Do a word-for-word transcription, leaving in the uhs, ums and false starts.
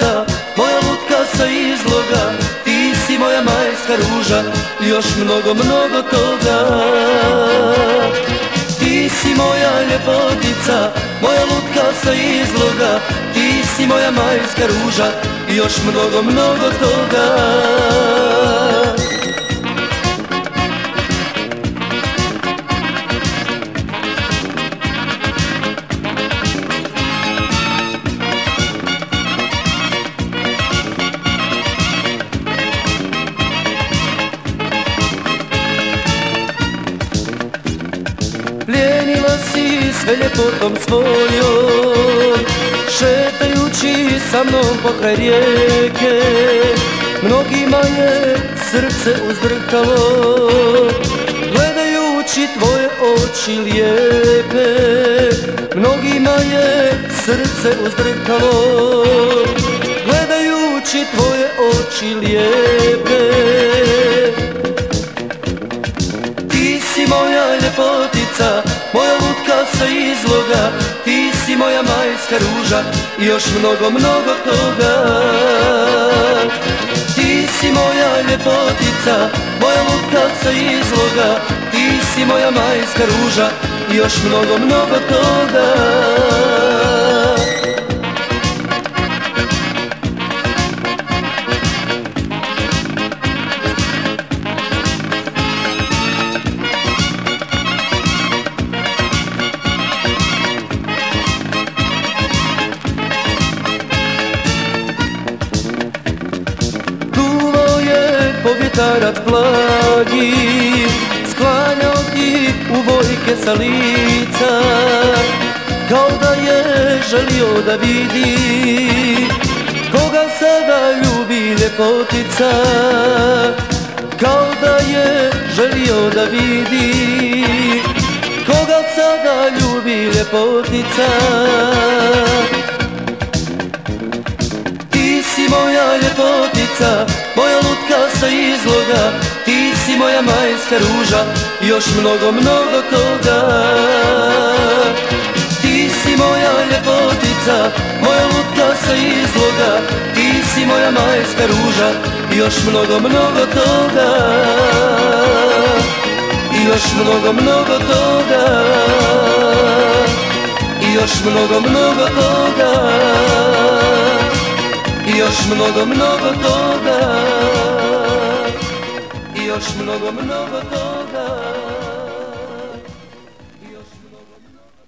lepotica, moja lutka sa izloga, ti si moja majska ruža i još mnogo, mnogo toga. Ti si moja ljepotica, moja lutka sa izloga, ti si moja majska ruža i još mnogo, mnogo toga. Plijenila si sve ljepotom svojom, šetajući sa mnom pokraj rijeke. Mnogima je srce uzdrhtalo, gledajući tvoje oči lijepe. Mnogima je srce uzdrhtalo, gledajući tvoje oči lijepe. Ti si moja ljepotica, moja lutka sa izloga, ti si moja majska ruža i još mnogo, mnogo toga. Ti si moja ljepotica, moja lutka sa izloga, ti si moja majska ruža i još mnogo, mnogo toga. Povjetarac blagi, sklanjao ti u bojke sa lica, kao da je želio da vidi koga sada ljubi ljepotica. Kao da je želio da vidi koga sada ljubi ljepotica. Ti si moja ljepotica, moja lutka sa izloga, ti si moja majska ruža i još mnogo, mnogo toga. Ti si moja ljepotica, moja lutka sa izloga, ti si moja majska ruža i još mnogo, mnogo toga. I još mnogo, mnogo toga. I još mnogo, mnogo toga. I još mnogo, mnogo toga. I još mnogo, mnogo toga. I još mnogo, mnogo